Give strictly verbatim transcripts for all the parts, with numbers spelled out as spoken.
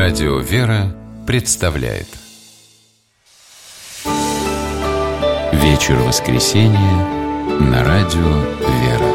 Радио «Вера» представляет вечер воскресенья на Радио «Вера».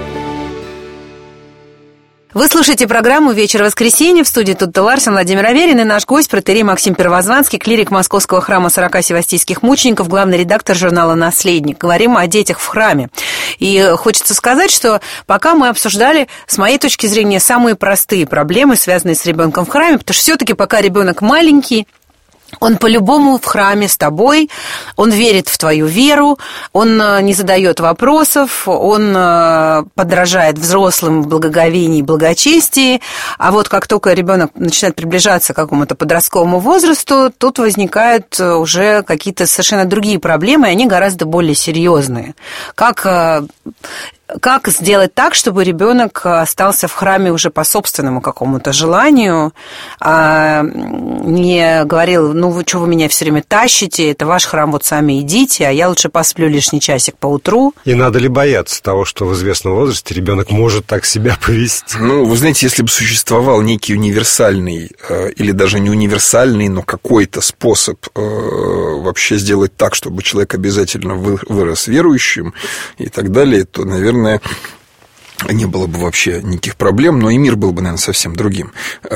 Вы слушаете программу «Вечер воскресенья». В студии Тутта Ларсен, Владимир Аверин и наш гость протоиерей Максим Первозванский, клирик Московского храма сорока севастийских мучеников, главный редактор журнала «Наследник». Говорим о детях в храме. И хочется сказать, что пока мы обсуждали, с моей точки зрения, самые простые проблемы, связанные с ребенком в храме, потому что все-таки пока ребенок маленький, он по-любому в храме с тобой, он верит в твою веру, он не задает вопросов, он подражает взрослым в благоговении и благочестии, а вот как только ребенок начинает приближаться к какому-то подростковому возрасту, тут возникают уже какие-то совершенно другие проблемы, и они гораздо более серьезные. Как... Как сделать так, чтобы ребенок остался в храме уже по собственному какому-то желанию, а не говорил, ну вы что вы меня все время тащите, это ваш храм, вот сами идите, а я лучше посплю лишний часик поутру. И надо ли бояться того, что в известном возрасте ребенок может так себя повести? Ну, вы знаете, если бы существовал некий универсальный, или даже не универсальный, но какой-то способ вообще сделать так, чтобы человек обязательно вырос верующим и так далее, то, наверное, не было бы вообще никаких проблем, но и мир был бы, наверное, совсем другим.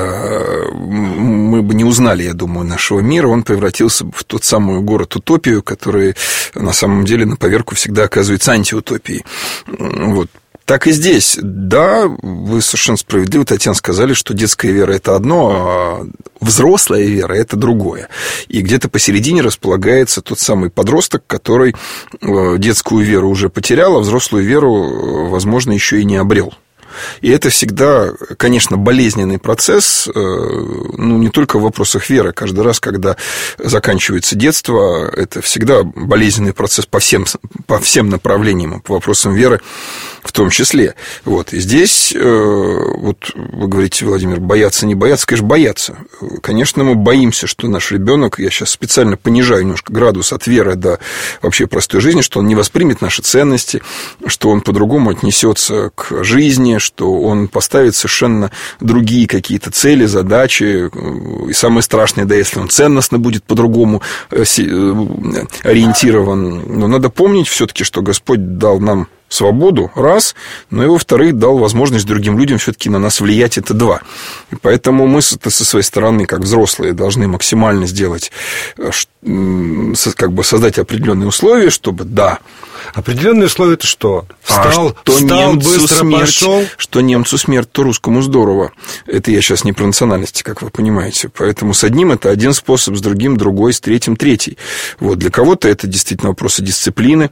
Мы бы не узнали, я думаю, нашего мира, он превратился бы в тот самый город-утопию, который на самом деле на поверку всегда оказывается антиутопией. Вот. Так и здесь. Да, вы совершенно справедливо, Татьяна, сказали, что детская вера – это одно, а взрослая вера – это другое. И где-то посередине располагается тот самый подросток, который детскую веру уже потерял, а взрослую веру, возможно, еще и не обрел. И это всегда, конечно, болезненный процесс, ну, не только в вопросах веры. Каждый раз, когда заканчивается детство, это всегда болезненный процесс по всем, по всем направлениям, по вопросам веры в том числе. Вот. И здесь, вот вы говорите, Владимир, бояться, не бояться, конечно, бояться. Конечно, мы боимся, что наш ребенок, я сейчас специально понижаю немножко градус от веры до вообще простой жизни, что он не воспримет наши ценности, что он по-другому отнесется к жизни, что он поставит совершенно другие какие-то цели, задачи. И самое страшное, да, если он ценностно будет по-другому ориентирован. Но надо помнить все-таки, что Господь дал нам свободу, раз, но и, во-вторых, дал возможность другим людям все-таки на нас влиять, это два. И поэтому мы со своей стороны, как взрослые, должны максимально сделать, как бы создать определенные условия, чтобы, да. Определенные условия это что? Встал, а что встал немцу быстро смерть, пошел? Что немцу смерть, то русскому здорово. Это я сейчас не про национальности, как вы понимаете. Поэтому с одним это один способ, с другим другой, с третьим третий. Вот. Для кого-то это действительно вопросы дисциплины.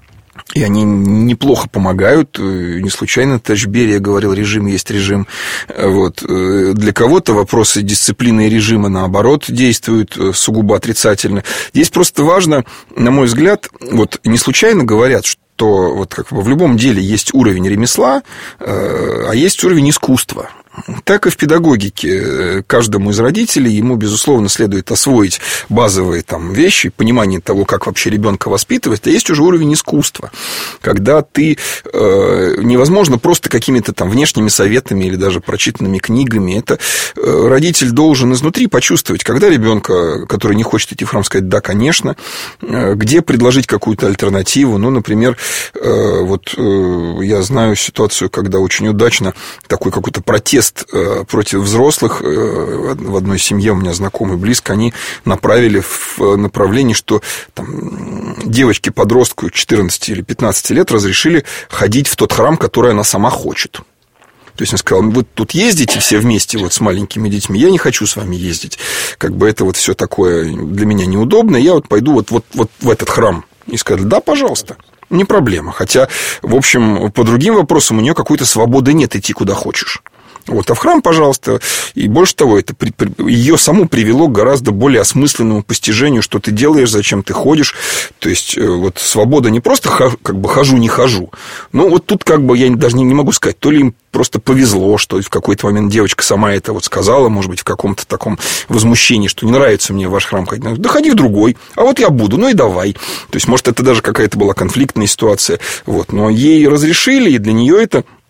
И они неплохо помогают. Не случайно товарищ Берия говорил, режим есть режим. Вот. Для кого-то вопросы дисциплины и режима, наоборот, действуют сугубо отрицательно. Здесь просто важно, на мой взгляд, вот не случайно говорят, что вот как бы в любом деле есть уровень ремесла, а есть уровень искусства. Так и в педагогике. Каждому из родителей ему, безусловно, следует освоить базовые там вещи, понимание того, как вообще ребенка воспитывать. А есть уже уровень искусства, когда ты э, невозможно просто какими-то там внешними советами или даже прочитанными книгами. Это э, родитель должен изнутри почувствовать, когда ребенка, который не хочет идти в храм, сказать: да, конечно, э, где предложить какую-то альтернативу. Ну, например, э, вот э, я знаю ситуацию, когда очень удачно такой какой-то протест против взрослых в одной семье, у меня знакомый близко, они направили в направлении, что там, девочке-подростку четырнадцати или пятнадцати лет разрешили ходить в тот храм, который она сама хочет. То есть он сказал: вы тут ездите все вместе вот с маленькими детьми, я не хочу с вами ездить. Как бы это вот все такое для меня неудобно, я вот пойду вот, вот, вот в этот храм. И сказали: да, пожалуйста. Не проблема. Хотя, в общем, по другим вопросам у нее какой-то свободы нет идти куда хочешь. Вот, а в храм, пожалуйста. И больше того, это при, при, ее саму привело к гораздо более осмысленному постижению, что ты делаешь, зачем ты ходишь. То есть, вот свобода не просто хожу, как бы хожу, не хожу. Но вот тут как бы я даже не, не могу сказать, то ли им просто повезло, что в какой-то момент девочка сама это вот сказала, может быть, в каком-то таком возмущении, что не нравится мне в ваш храм ходить. Да ходи в другой, а вот я буду, ну и давай. То есть, может, это даже какая-то была конфликтная ситуация. Вот. Но ей разрешили, и для нее это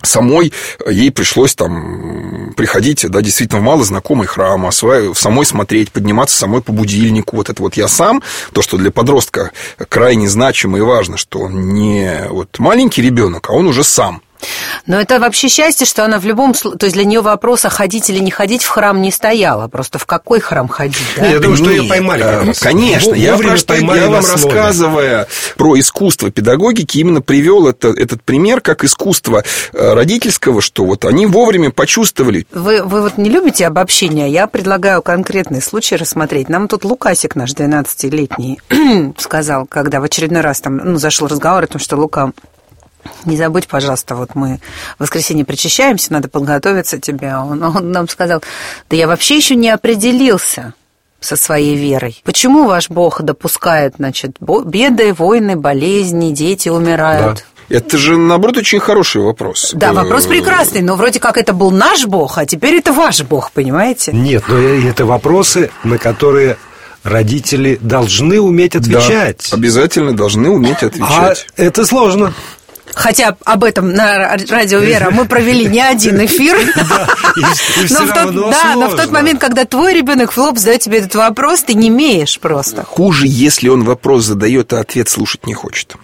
самой ей пришлось там приходить, да, действительно, в малознакомый храм, самой смотреть, подниматься самой по будильнику. Вот это вот я сам, то, что для подростка крайне значимо и важно, что он не вот маленький ребенок, а он уже сам. Но это вообще счастье, что она в любом случае... То есть для нее вопроса ходить или не ходить в храм не стояло. Просто в какой храм ходить, да? Я думаю, что Нет, ее поймали как раз. Конечно. Я, про что, я вам, рассказывая про искусство педагогики, именно привел это, этот пример как искусство родительского, что вот они вовремя почувствовали. Вы, вы вот не любите обобщения? Я предлагаю конкретный случай рассмотреть. Нам тут Лукасик, наш двенадцатилетний, сказал, когда в очередной раз там, ну, зашел разговор о том, что Лука... Не забудь, пожалуйста, вот мы в воскресенье причащаемся, надо подготовиться тебе. Он, он нам сказал, да я вообще еще не определился со своей верой. Почему ваш Бог допускает, значит, беды, войны, болезни, дети умирают? Да. Это же, наоборот, очень хороший вопрос. Да, вопрос прекрасный, но вроде как это был наш Бог, а теперь это ваш Бог, понимаете? Нет, но это вопросы, на которые... Родители должны уметь отвечать. Да, обязательно должны уметь отвечать. А это сложно. Хотя об этом на радио «Вера» мы провели не один эфир. Да, и все равно Да, но в тот момент, когда твой ребенок в лоб задает тебе этот вопрос, ты не имеешь просто. Хуже, если он вопрос задает, а ответ слушать не хочет.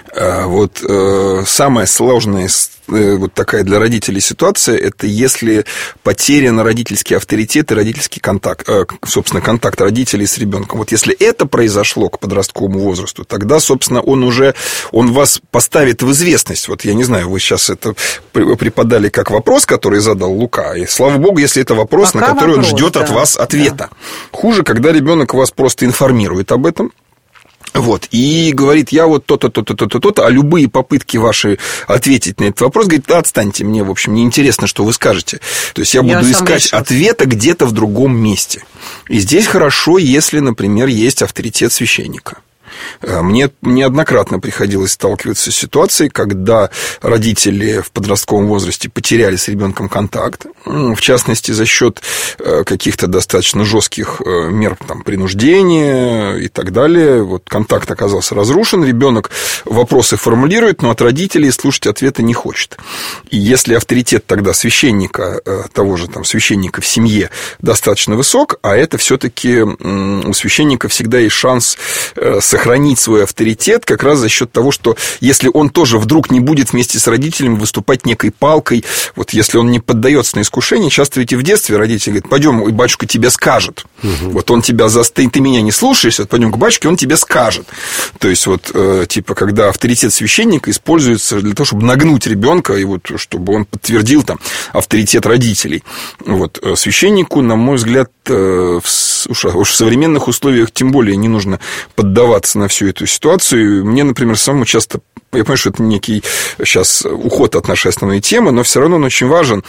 Вот самая сложная вот такая для родителей ситуация, это если потерян родительский авторитет и родительский контакт, собственно, контакт родителей с ребенком. Вот если это произошло к подростковому возрасту, тогда, собственно, он уже, он вас поставит в известность. Вот я не знаю, вы сейчас это преподали как вопрос, который задал Лука, и слава богу, если это вопрос, Пока на который вопрос, он ждет да. от вас ответа. Да. Хуже, когда ребенок вас просто информирует об этом. Вот, и говорит, я вот то-то, то-то, то-то, то-то, а любые попытки ваши ответить на этот вопрос, говорит, да, отстаньте, мне, в общем, неинтересно, что вы скажете. То есть я буду я искать решил. ответа где-то в другом месте. И здесь хорошо, если, например, есть авторитет священника. Мне неоднократно приходилось сталкиваться с ситуацией, когда родители в подростковом возрасте потеряли с ребенком контакт, в частности, за счет каких-то достаточно жестких мер там, принуждения и так далее. Вот контакт оказался разрушен, ребенок вопросы формулирует, но от родителей слушать ответа не хочет. И если авторитет тогда священника, того же там, священника в семье достаточно высок, а это все-таки у священника всегда есть шанс сохранить сохранить свой авторитет как раз за счет того, что если он тоже вдруг не будет вместе с родителями выступать некой палкой, вот если он не поддается на искушение, часто ведь и в детстве родители говорят, пойдем, и батюшка тебе скажет. Угу. Вот он тебя застоит, ты меня не слушаешься, вот пойдем к батюшке, он тебе скажет. То есть, вот, э, типа, когда авторитет священника используется для того, чтобы нагнуть ребенка, и вот, чтобы он подтвердил там авторитет родителей. Вот, священнику, на мой взгляд, э, в, уж, уж в современных условиях тем более не нужно поддаваться на всю эту ситуацию. Мне, например, самому часто... Я понимаю, что это некий сейчас уход от нашей основной темы, но все равно он очень важен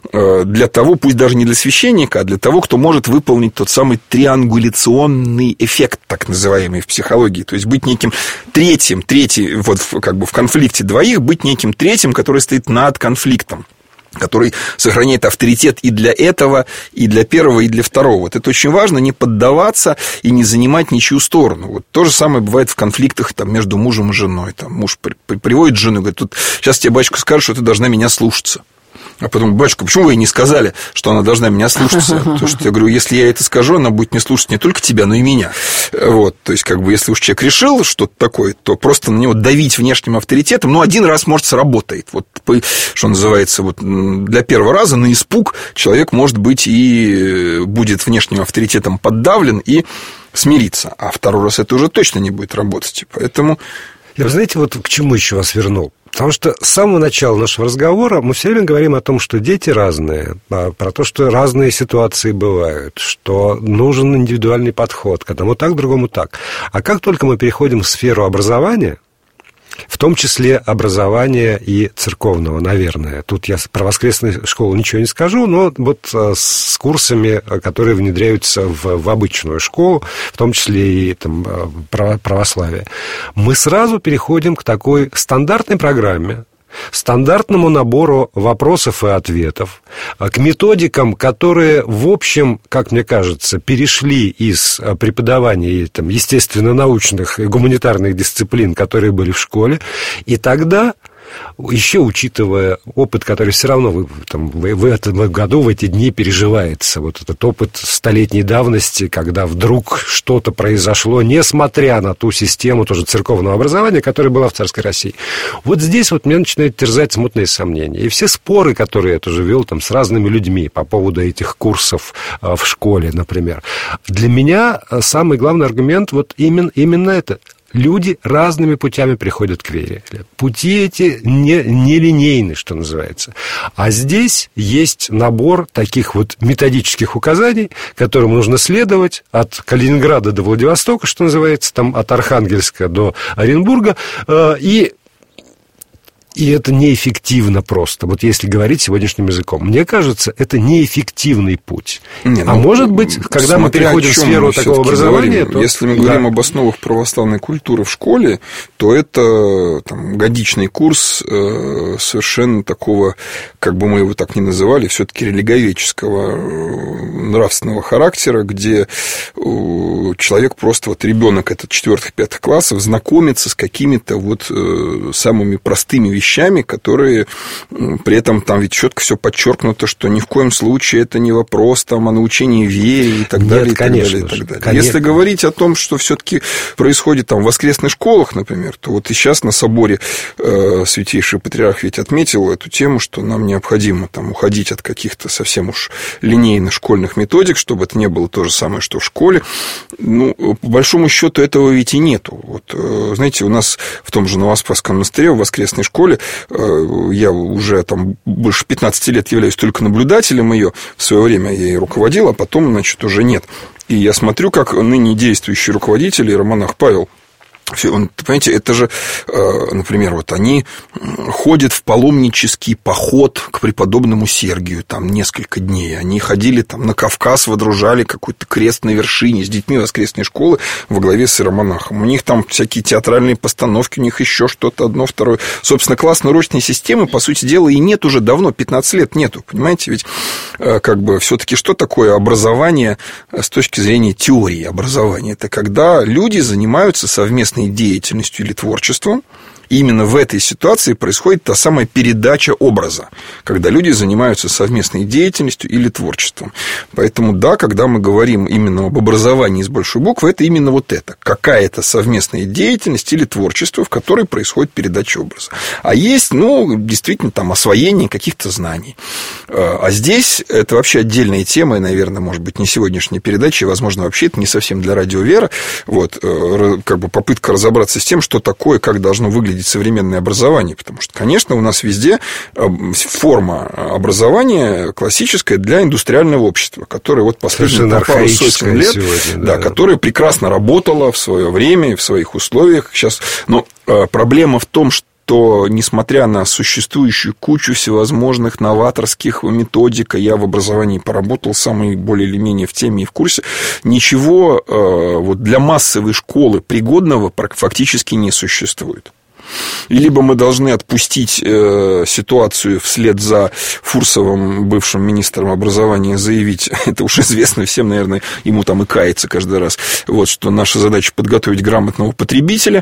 для того, пусть даже не для священника, а для того, кто может выполнить тот самый триангуляционный эффект, так называемый в психологии. То есть быть неким третьим, третий, вот как бы в конфликте двоих, быть неким третьим, который стоит над конфликтом, который сохраняет авторитет и для этого, и для первого, и для второго. Вот это очень важно, не поддаваться и не занимать ничью сторону. Вот то же самое бывает в конфликтах там, между мужем и женой. Там, муж приводит жену и говорит, тут сейчас тебе батюшка скажет, что ты должна меня слушаться. А потом, батюшка, почему вы ей не сказали, что она должна меня слушаться? Потому что я говорю, если я это скажу, она будет не слушать не только тебя, но и меня. Вот, то есть, как бы, если уж человек решил что-то такое, то просто на него давить внешним авторитетом, ну, один раз, может, сработает. Вот, что называется, вот, для первого раза на испуг человек, может быть, и будет внешним авторитетом поддавлен и смириться. А второй раз это уже точно не будет работать. Поэтому... Вы знаете, вот к чему еще вас вернул? Потому что с самого начала нашего разговора мы все время говорим о том, что дети разные, про то, что разные ситуации бывают, что нужен индивидуальный подход к одному так, к другому так. А как только мы переходим в сферу образования, в том числе образования и церковного, наверное. Тут я про воскресную школу ничего не скажу, но вот с курсами, которые внедряются в, в обычную школу, в том числе и там, православие, мы сразу переходим к такой стандартной программе, стандартному набору вопросов и ответов, к методикам, которые, в общем, как мне кажется, перешли из преподавания там, естественно-научных и гуманитарных дисциплин, которые были в школе, и тогда еще учитывая опыт, который все равно вы, там, вы, в этом году, в эти дни переживается, вот этот опыт столетней давности, когда вдруг что-то произошло, несмотря на ту систему тоже церковного образования, которая была в царской России. Вот здесь вот меня начинают терзать смутные сомнения. И все споры, которые я тоже вел там, с разными людьми по поводу этих курсов в школе, например. Для меня самый главный аргумент вот именно, именно это. Люди разными путями приходят к вере. Пути эти не, не линейны, что называется. А здесь есть набор таких вот методических указаний, которым нужно следовать от Калининграда до Владивостока, что называется, там от Архангельска до Оренбурга, и И это неэффективно просто. Вот если говорить сегодняшним языком. Мне кажется, это неэффективный путь. Не, ну, а может быть, когда мы переходим в сферу такого образования... Говорим, то... Если мы говорим да. об основах православной культуры в школе, то это там, годичный курс э, совершенно такого, как бы мы его так ни называли, все-таки религовеческого нравственного характера, где э, человек просто, вот ребенок этот четвёртых-пятых классов знакомится с какими-то вот э, самыми простыми вещами, вещами, которые при этом там ведь четко все подчеркнуто, что ни в коем случае это не вопрос там, о научении вере и так Нет, далее. И конечно, так далее, и так далее. Конечно. Если говорить о том, что все-таки происходит там, в воскресных школах, например, то вот и сейчас на соборе э, Святейший Патриарх ведь отметил эту тему, что нам необходимо там, уходить от каких-то совсем уж линейных школьных методик, чтобы это не было то же самое, что в школе. Ну, по большому счету этого ведь и нету. Вот, э, знаете, у нас в том же Новоспасском монастыре в воскресной школе я уже там больше пятнадцати лет являюсь только наблюдателем ее. В свое время я ей руководил, а потом, значит, уже нет. И я смотрю, как ныне действующий руководитель, иеромонах Павел, он, понимаете, это же, например, вот они ходят в паломнический поход к преподобному Сергию там несколько дней. Они ходили там на Кавказ, водружали какой-то крест на вершине с детьми воскресной школы во главе с иеромонахом. У них там всякие театральные постановки, у них еще что-то одно, второе. Собственно, классно-урочной системы, по сути дела, и нет уже давно, пятнадцать лет нету, понимаете? Ведь как бы все-таки что такое образование с точки зрения теории образования? Это когда люди занимаются совместно деятельностью или творчеством. И именно в этой ситуации происходит та самая передача образа, когда люди занимаются совместной деятельностью или творчеством. Поэтому, да, когда мы говорим именно об образовании с большой буквы, это именно вот это. Какая-то совместная деятельность или творчество, в которой происходит передача образа. А есть, ну, действительно, там, освоение каких-то знаний. А здесь это вообще отдельная тема, и, наверное, может быть, не сегодняшняя передача, и, возможно, вообще это не совсем для радио Вера. Вот, как бы попытка разобраться с тем, что такое, как должно выглядеть современное образование, потому что, конечно, у нас везде форма образования классическая для индустриального общества, которое вот последние пару сотен лет, сегодня, да, да, которое прекрасно работало в свое время и в своих условиях. Сейчас, но проблема в том, что то, несмотря на существующую кучу всевозможных новаторских методик, я в образовании поработал, самый более или менее в теме и в курсе, ничего вот для массовой школы пригодного фактически не существует. И либо мы должны отпустить э, ситуацию вслед за Фурсовым, бывшим министром образования, заявить, это уж известно всем, наверное, ему там и кается каждый раз, вот, что наша задача подготовить грамотного потребителя.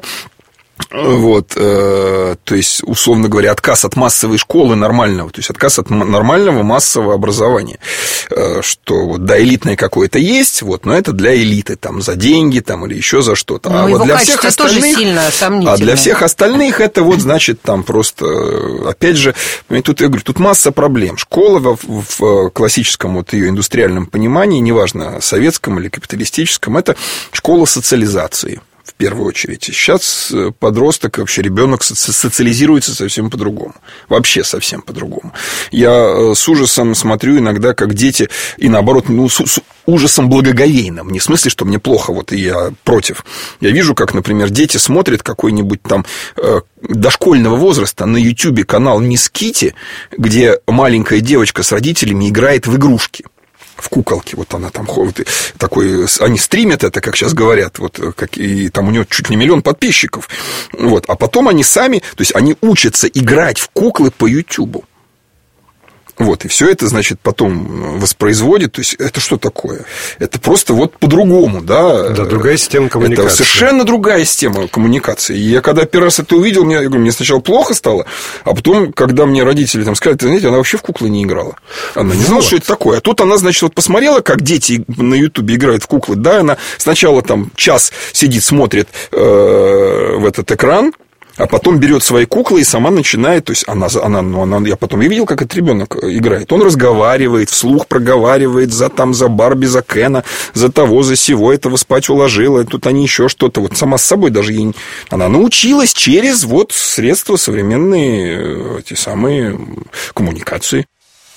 Вот, э, то есть, условно говоря, отказ от массовой школы нормального, то есть отказ от нормального массового образования, э, что вот, да, элитное какое-то есть, вот, но это для элиты, там, за деньги, там, или еще за что-то. Но а его вот для качество всех остальных, тоже сильно сомнительное. А для всех остальных это вот, значит, там просто, опять же, тут я говорю, тут масса проблем. Школа в, в классическом вот ее индустриальном понимании, неважно, советском или капиталистическом, это школа социализации. В первую очередь. Сейчас подросток, вообще ребенок социализируется совсем по-другому. Вообще совсем по-другому. Я с ужасом смотрю иногда, как дети, и наоборот, ну, с, с ужасом благоговейным. Не в смысле, что мне плохо, вот и я против. Я вижу, как, например, дети смотрят какой-нибудь там э, дошкольного возраста на Ютубе канал Мисс Китти, где маленькая девочка с родителями играет в игрушки. В куколке, вот она там ходит, такой, они стримят это, как сейчас говорят, вот, как, и там у него чуть ли миллион подписчиков, вот, а потом они сами, то есть они учатся играть в куклы по Ютубу. Вот, и все это, значит, потом воспроизводит. То есть, это что такое? Это просто вот по-другому, да? Да, другая система коммуникации. Это совершенно другая система коммуникации. И я когда первый раз это увидел, мне, я говорю, мне сначала плохо стало, а потом, когда мне родители там сказали, ты знаете, она вообще в куклы не играла. Она не знала, вот. Что это такое. А тут она, значит, вот посмотрела, как дети на Ютубе играют в куклы. Да, она сначала там час сидит, смотрит э, в этот экран, а потом берет свои куклы и сама начинает, то есть она, она, ну, она, я потом я видел, как этот ребенок играет. Он разговаривает, вслух проговаривает за, там, за Барби, за Кена, за того, за сего, этого спать уложила, тут они еще что-то. Вот сама с собой даже ей... Она научилась через вот средства современные, эти самые коммуникации.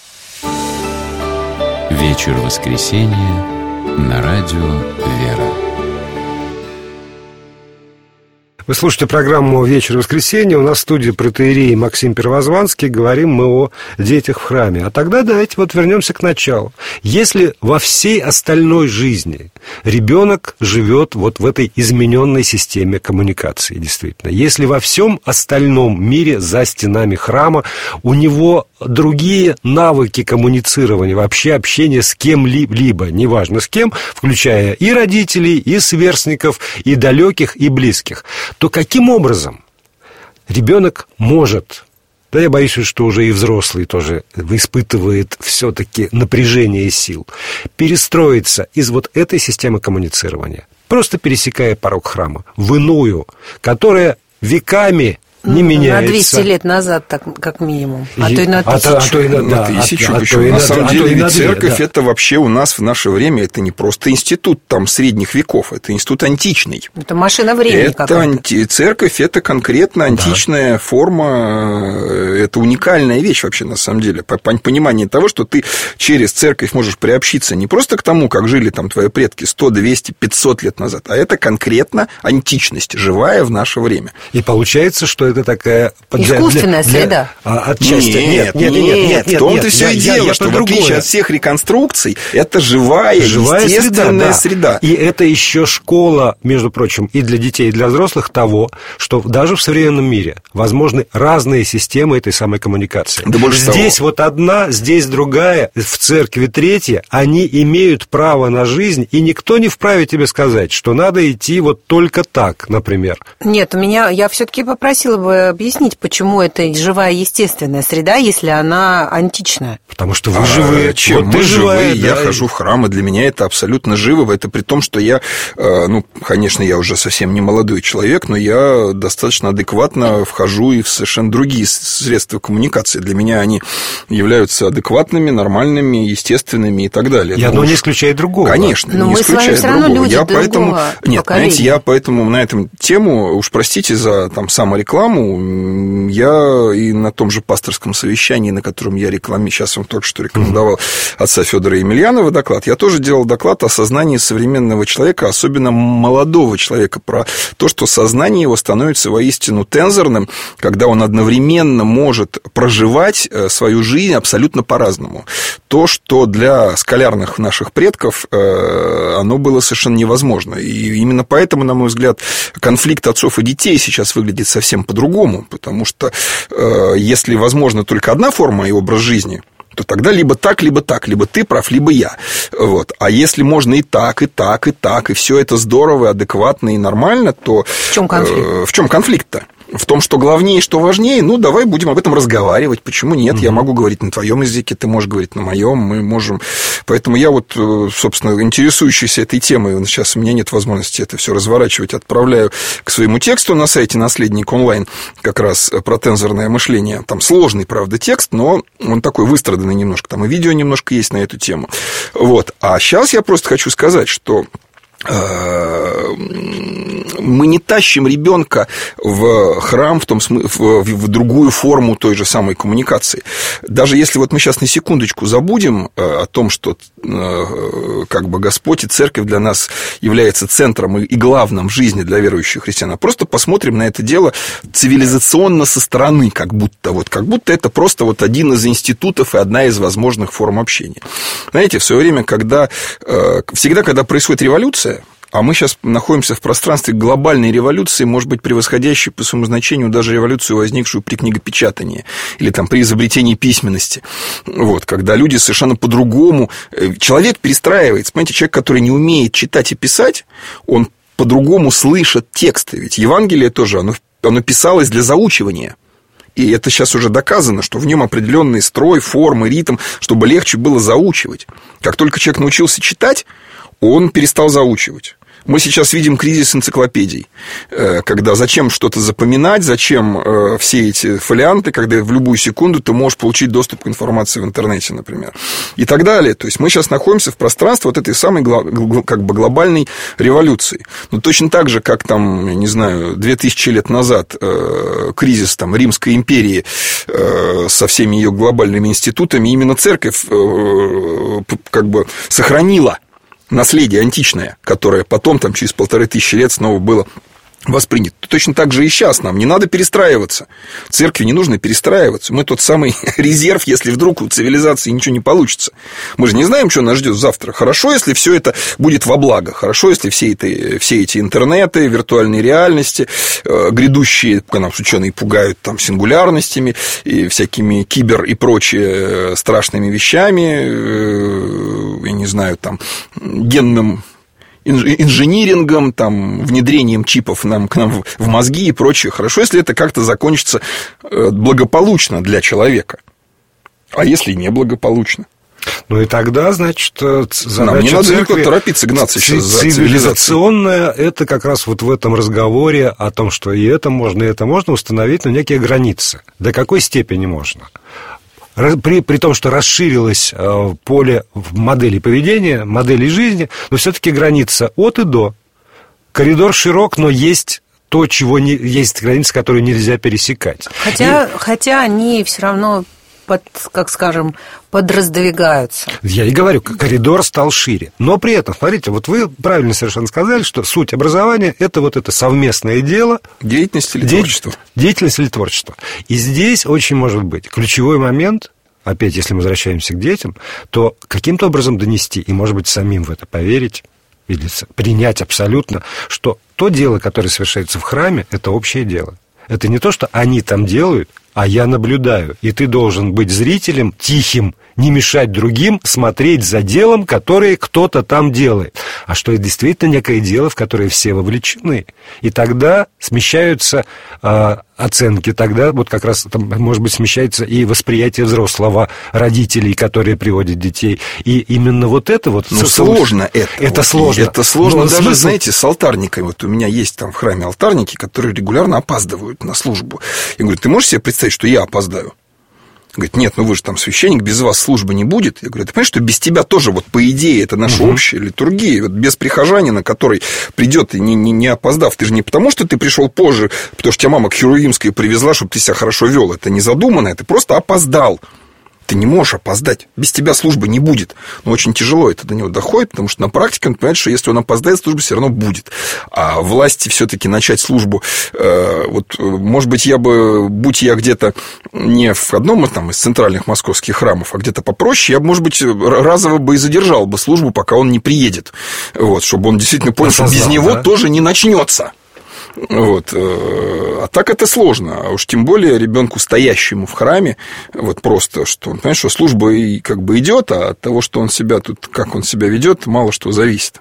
Вечер воскресенья на радио «Вера». Вы слушаете программу «Вечер воскресенья». У нас в студии протоиерей Максим Первозванский. Говорим мы о детях в храме. А тогда давайте вот вернемся к началу. Если во всей остальной жизни ребенок живет вот в этой измененной системе коммуникации, действительно, если во всем остальном мире за стенами храма у него другие навыки коммуницирования, вообще общения с кем-либо, неважно с кем, включая и родителей, и сверстников, и далеких, и близких, то каким образом ребенок может, да я боюсь, что уже и взрослый тоже испытывает все-таки напряжение сил, перестроиться из вот этой системы коммуницирования, просто пересекая порог храма, в иную, которая веками не меняется. На двести лет назад, так, как минимум. А и, то и на тысячу. А, а то и на, на да, тысячу. А, Почему? а На на, самом а деле, ведь две, церковь, да. это вообще у нас в наше время, это не просто институт там средних веков, это институт античный. Это машина времени это какая-то. Анти... Церковь, это конкретно античная да. форма, это уникальная вещь вообще, на самом деле. Понимание того, что ты через церковь можешь приобщиться не просто к тому, как жили там твои предки сто, двести, пятьсот лет назад, а это конкретно античность, живая в наше время. И получается, что это такая... Искусственная для, среда. Для, а, отчасти. Нет, нет, нет, нет, нет, нет. В том-то все и дело, я, что в отличие от всех реконструкций, это живая, живая естественная среда, да. среда. И это еще школа, между прочим, и для детей, и для взрослых того, что даже в современном мире возможны разные системы этой самой коммуникации. Да больше здесь того. Вот одна, здесь другая, в церкви третья, они имеют право на жизнь, и никто не вправе тебе сказать, что надо идти вот только так, например. Нет, у меня, я все-таки попросила бы объяснить, почему это живая естественная среда, если она античная. Потому что вы а, живые. Чем? Вот мы живая, живые, да, я хожу в храм, и для меня это абсолютно живо. Это при том, что я, ну, конечно, я уже совсем не молодой человек, но я достаточно адекватно вхожу и в совершенно другие средства коммуникации. Для меня они являются адекватными, нормальными, естественными и так далее. И одно не исключает другого. Конечно, но не мы исключает с вами другого. Люди я поэтому... Нет, поколения. знаете, я поэтому на эту тему, уж простите за там саморекламу, я и на том же пасторском совещании, на котором я рекламирую, сейчас вам только что рекомендовал mm-hmm. отца Федора Емельянова доклад, я тоже делал доклад о сознании современного человека, особенно молодого человека, про то, что сознание его становится воистину тензорным, когда он одновременно может проживать свою жизнь абсолютно по-разному. То, что для скалярных наших предков оно было совершенно невозможно. И именно поэтому, на мой взгляд, конфликт отцов и детей сейчас выглядит совсем по-другому, потому что если возможно только одна форма и образ жизни, то тогда либо так, либо так, либо ты прав, либо я. Вот. А если можно и так, и так, и так, и все это здорово, адекватно и нормально, то... В чем конфликт? Э, в чем конфликт-то? В том, что главнее, что важнее, ну, давай будем об этом разговаривать. Почему нет? Mm-hmm. Я могу говорить на твоем языке, ты можешь говорить на моем, мы можем... Поэтому я вот, собственно, интересующийся этой темой, сейчас у меня нет возможности это все разворачивать, отправляю к своему тексту на сайте «Наследник онлайн», как раз про тензорное мышление. Там сложный, правда, текст, но он такой выстраданный немножко. Там и видео немножко есть на эту тему. Вот. А сейчас я просто хочу сказать, что... мы не тащим ребенка в храм, в, том смысле, в, в другую форму той же самой коммуникации. Даже если вот мы сейчас на секундочку забудем о том, что как бы Господь и Церковь для нас является центром и главным в жизни для верующих христиан, а просто посмотрим на это дело цивилизационно со стороны, как будто, вот, как будто это просто вот один из институтов и одна из возможных форм общения. Знаете, в свое время, когда, всегда, когда происходит революция, А мы сейчас находимся в пространстве глобальной революции, может быть, превосходящей по своему значению даже революцию, возникшую при книгопечатании или там, при изобретении письменности. Вот, когда люди совершенно по-другому... Человек перестраивается. Понимаете, человек, который не умеет читать и писать, он по-другому слышит тексты. Ведь Евангелие тоже, оно, оно писалось для заучивания. И это сейчас уже доказано, что в нем определенный строй, формы, ритм, чтобы легче было заучивать. Как только человек научился читать, он перестал заучивать. Мы сейчас видим кризис энциклопедий, когда зачем что-то запоминать, зачем все эти фолианты, когда в любую секунду ты можешь получить доступ к информации в интернете, например, и так далее. То есть мы сейчас находимся в пространстве вот этой самой как бы глобальной революции. Но точно так же, как там, я не знаю, две тысячи лет назад кризис там, Римской империи со всеми ее глобальными институтами, именно церковь как бы сохранила наследие античное, которое потом, там, через полторы тысячи лет снова было воспринято. Точно так же и сейчас нам не надо перестраиваться. Церкви не нужно перестраиваться. Мы тот самый резерв, если вдруг у цивилизации ничего не получится. Мы же не знаем, что нас ждет завтра. Хорошо, если все это будет во благо. Хорошо, если все, это, все эти интернеты, виртуальные реальности, э, грядущие, как нас ученые пугают там, сингулярностями и всякими кибер и прочие страшными вещами, э, я не знаю, там, генным инжинирингом, там, внедрением чипов нам, к нам в мозги и прочее. Хорошо, если это как-то закончится благополучно для человека. А если неблагополучно? Ну и тогда, значит, задача нам не надо церкви, торопиться гнаться сейчас за цивилизацией. Цивилизационная, это как раз вот в этом разговоре о том, что и это можно, и это можно установить на некие границы. До какой степени можно? При, при том, что расширилось э, поле моделей поведения, моделей жизни, но все-таки граница от и до. Коридор широк, но есть то, чего не, есть границы, которые нельзя пересекать. Хотя, и... хотя они все равно, под, как скажем, подраздвигаются. Я и говорю, коридор стал шире. Но при этом, смотрите, вот вы правильно совершенно сказали, что суть образования – это вот это совместное дело. Деятельность или де... творчество. Деятельность или творчество. И здесь очень может быть ключевой момент, опять, если мы возвращаемся к детям, то каким-то образом донести, и, может быть, самим в это поверить, или принять абсолютно, что то дело, которое совершается в храме, это общее дело. Это не то, что они там делают, а я наблюдаю. И ты должен быть зрителем, тихим, не мешать другим, смотреть за делом, которое кто-то там делает. А что это действительно некое дело, в которое все вовлечены. И тогда смещаются э, оценки, тогда вот как раз, там, может быть, смещается и восприятие взрослого, родителей, которые приводят детей. И именно вот это вот... Ну, сложно это. Это вот, сложно. Это сложно. Но даже, смысл... знаете, с алтарниками. Вот у меня есть там в храме алтарники, которые регулярно опаздывают на службу. Я говорю, ты можешь себе представить, что я опоздаю? Говорит, нет, ну вы же там священник, без вас службы не будет. Я говорю, ты понимаешь, что без тебя тоже, вот по идее, это наша угу. общая литургия. Вот без прихожанина, который придет и не, не, не опоздав. Ты же не потому, что ты пришел позже, потому что тебя мама к Херувимской привезла, чтобы ты себя хорошо вел. Это не задуманное, ты просто опоздал. Ты не можешь опоздать. Без тебя службы не будет. Но очень тяжело это до него доходит, потому что на практике он понимает, что если он опоздает, служба все равно будет. А власти все-таки начать службу... Э, вот, может быть, я бы, будь я где-то не в одном там, из центральных московских храмов, а где-то попроще, я бы, может быть, разово бы и задержал бы службу, пока он не приедет. Вот, чтобы он действительно понял, что без него да? тоже не начнется. Вот. А так это сложно. А уж тем более ребенку, стоящему в храме, вот просто, что он понимает, что служба и как бы идет, а от того, что он себя тут, как он себя ведет, мало что зависит.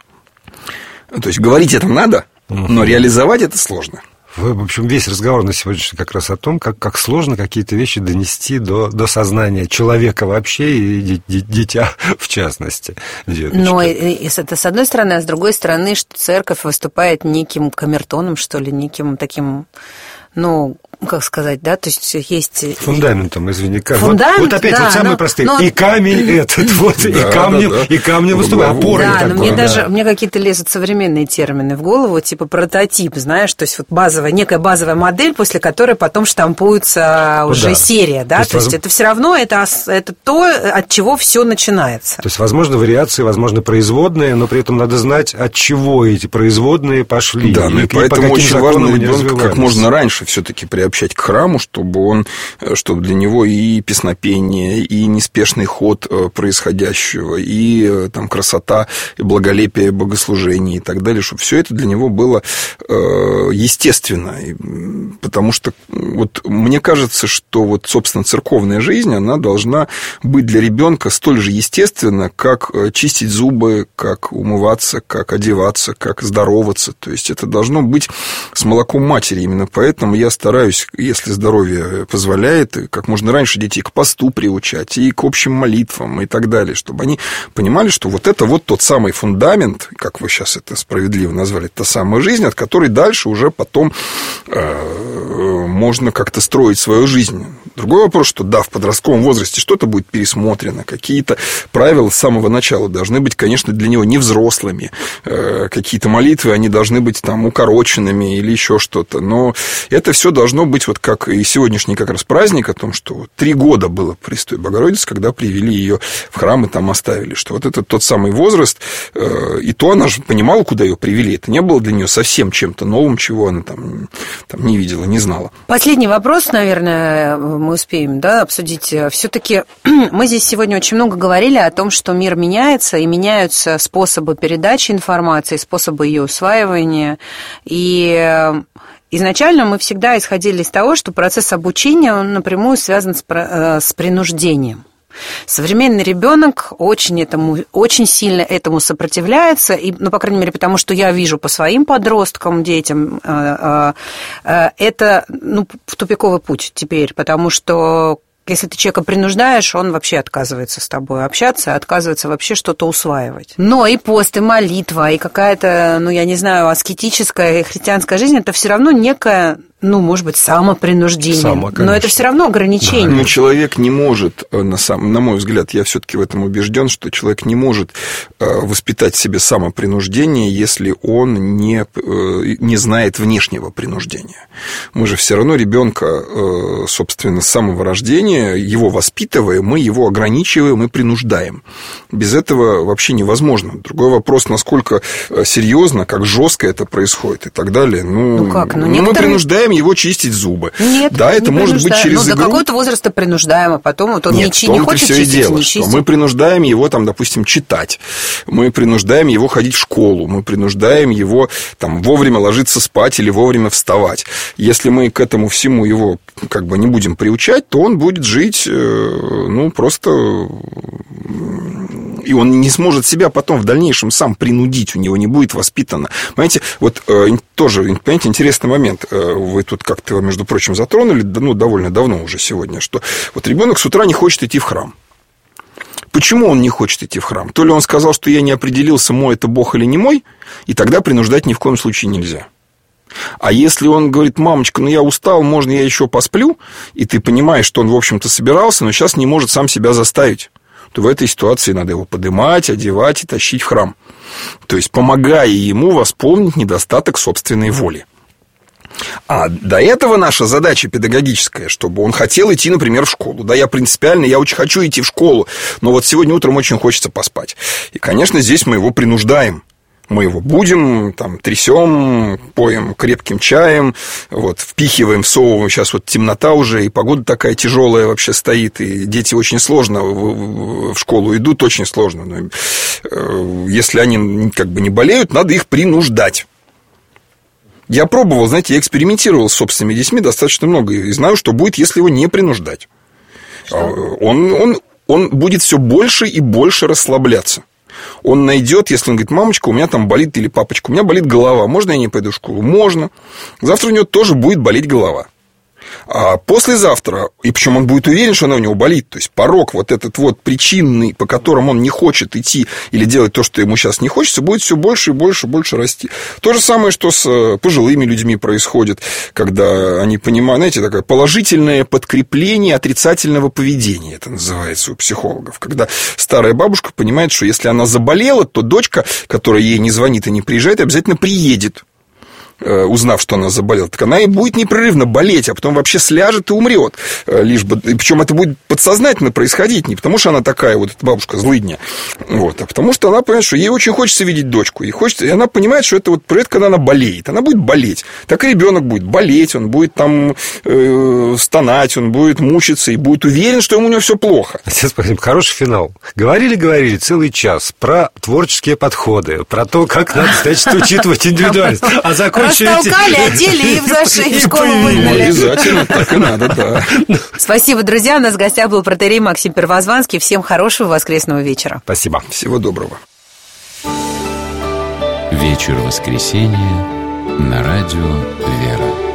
То есть говорить это надо, но реализовать это сложно. В общем, весь разговор на сегодняшний как раз о том, как, как сложно какие-то вещи донести до, до сознания человека вообще и дитя в частности. Деточки. Но это с одной стороны, а с другой стороны, что церковь выступает неким камертоном, что ли, неким таким, ну, как сказать, да, то есть есть... Фундаментом, извини. Фундамент, вот, вот опять да, вот самые но, простые. Но... И камень этот, вот, и камнем, да, да. и камнем выступает, опорой да, такой. Но мне даже, мне какие-то лезут современные термины в голову, типа прототип, знаешь, то есть вот базовая, некая базовая модель, после которой потом штампуется уже да. серия, да, то есть, то есть воз... это все равно, это, это то, от чего все начинается. То есть, возможно, вариации, возможно, производные, но при этом надо знать, от чего эти производные пошли. Да, ну и, и поэтому по очень важно ребенка как можно раньше все-таки приобретать приобщать к храму, чтобы он, чтобы для него и песнопение, и неспешный ход происходящего, и там красота, и благолепие богослужений и так далее, чтобы все это для него было естественно. Потому что вот мне кажется, что вот, собственно, церковная жизнь, она должна быть для ребенка столь же естественна, как чистить зубы, как умываться, как одеваться, как здороваться. То есть это должно быть с молоком матери. Именно поэтому я стараюсь, если здоровье позволяет, как можно раньше детей к посту приучать, и к общим молитвам, и так далее, чтобы они понимали, что вот это вот тот самый фундамент, как вы сейчас это справедливо назвали, та самая жизнь, от которой дальше уже потом э, можно как-то строить свою жизнь. Другой вопрос, что да, в подростковом возрасте что-то будет пересмотрено, какие-то правила с самого начала должны быть, конечно, для него не взрослыми, э, какие-то молитвы, они должны быть там укороченными или еще что-то, но это все должно быть вот как и сегодняшний как раз праздник о том, что три года было Пресвятой Богородице, когда привели ее в храм и там оставили, что вот это тот самый возраст, э, и то она же понимала, куда ее привели, это не было для нее совсем чем-то новым, чего она там, там не видела, не знала. Последний вопрос, наверное, мы успеем, да, обсудить. Все-таки мы здесь сегодня очень много говорили о том, что мир меняется, и меняются способы передачи информации, способы ее усваивания. И изначально мы всегда исходили из того, что процесс обучения, он напрямую связан с, с принуждением. Современный ребенок очень, этому, очень сильно этому сопротивляется, и, ну, по крайней мере, потому что я вижу по своим подросткам, детям, это, ну, тупиковый путь теперь, потому что если ты человека принуждаешь, он вообще отказывается с тобой общаться, отказывается вообще что-то усваивать. Но и пост, и молитва, и какая-то, ну, я не знаю, аскетическая христианская жизнь, это все равно некая, ну, может быть, самопринуждение. Само, но это все равно ограничение. Но человек не может, на, сам, на мой взгляд, я все-таки в этом убежден, что человек не может воспитать в себе самопринуждение, если он не, не знает внешнего принуждения. Мы же все равно ребенка, собственно, с самого рождения, его воспитывая, мы его ограничиваем и принуждаем. Без этого вообще невозможно. Другой вопрос, насколько серьезно, как жестко это происходит и так далее. Ну, ну как? Ну, некоторые... мы принуждаем его чистить зубы. Нет, да, это не может быть через ну, игру. До какого-то возраста принуждаем, а потом вот он Нет, не, не хочет чистить, дело, не что чистить. Мы принуждаем его, там, допустим, читать. Мы принуждаем его ходить в школу. Мы принуждаем его там, вовремя ложиться спать или вовремя вставать. Если мы к этому всему его как бы не будем приучать, то он будет жить, ну, просто... И он не сможет себя потом в дальнейшем сам принудить, у него не будет воспитано. Понимаете, вот тоже, понимаете, интересный момент. Вы тут как-то, между прочим, затронули, ну, довольно давно уже сегодня, что вот ребенок с утра не хочет идти в храм. Почему он не хочет идти в храм? То ли он сказал, что я не определился, мой это Бог или не мой, и тогда принуждать ни в коем случае нельзя. А если он говорит: мамочка, ну я устал, можно я еще посплю, и ты понимаешь, что он, в общем-то, собирался, но сейчас не может сам себя заставить, то в этой ситуации надо его поднимать, одевать и тащить в храм. То есть, помогая ему восполнить недостаток собственной воли. А до этого наша задача педагогическая, чтобы он хотел идти, например, в школу. Да, я принципиально, я очень хочу идти в школу, но вот сегодня утром очень хочется поспать. И, конечно, здесь мы его принуждаем. Мы его будем, там, трясем, поем крепким чаем, вот, впихиваем, всовываем. Сейчас вот темнота уже, и погода такая тяжелая вообще стоит, и дети очень сложно в школу идут, очень сложно. Но если они как бы не болеют, надо их принуждать. Я пробовал, знаете, я экспериментировал с собственными детьми достаточно много, и знаю, что будет, если его не принуждать. Он, он, он будет все больше и больше расслабляться. Он найдет, если он говорит: мамочка, у меня там болит, или папочка, у меня болит голова, можно я не пойду в школу? Можно. Завтра у него тоже будет болеть голова. А послезавтра, и причем он будет уверен, что она у него болит, то есть порог вот этот вот причинный, по которому он не хочет идти или делать то, что ему сейчас не хочется, будет все больше и больше и больше расти. То же самое, что с пожилыми людьми происходит, когда они понимают, знаете, такое положительное подкрепление отрицательного поведения, это называется у психологов, когда старая бабушка понимает, что если она заболела, то дочка, которая ей не звонит и не приезжает, обязательно приедет. узнав, что она заболела, так она и будет непрерывно болеть, а потом вообще сляжет и умрет. Лишь бы... Причем это будет подсознательно происходить, не потому что она такая вот, эта бабушка злыдня, вот, а потому что она понимает, что ей очень хочется видеть дочку, и, хочется... и она понимает, что это вот проект, когда она болеет. Она будет болеть. Так и ребенок будет болеть, он будет там э, стонать, он будет мучиться и будет уверен, что ему у него все плохо. Спасибо. Хороший финал. Говорили-говорили целый час про творческие подходы, про то, как надо, значит, учитывать индивидуальность. А закончили... Растолкали, одели и в зашей в школу выгнали. Обязательно, так и надо, да. Спасибо, друзья. У нас в гостях был протоиерей Максим Первозванский. Всем хорошего воскресного вечера. Спасибо. Всего доброго. Вечер воскресенья на радио «Вера».